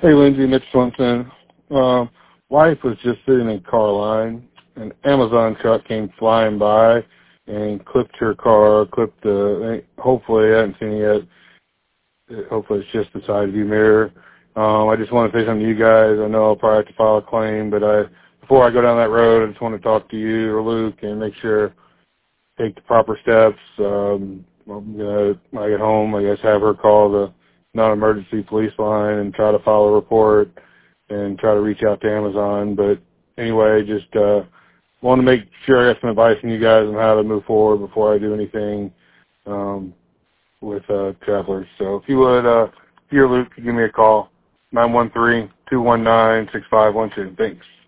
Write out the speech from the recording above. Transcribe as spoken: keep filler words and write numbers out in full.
Hey, Lindsay, Mitch Swenson. Um, wife was just sitting in car line. An Amazon truck came flying by and clipped her car, clipped the, hopefully, I haven't seen it yet. Hopefully it's just the side view mirror. Um, I just want to say something to you guys. I know I'll probably have to file a claim, but I, before I go down that road, I just want to talk to you or Luke and make sure take the proper steps. Um, I'm gonna, when I get home, I guess have her call the non-emergency police line and try to file a report and try to reach out to Amazon. But anyway, just uh, want to make sure I got some advice from you guys on how to move forward before I do anything um, with uh, travelers. So if you would, uh, if you're Luke, give me a call, nine one three, two one nine, six five one two. Thanks.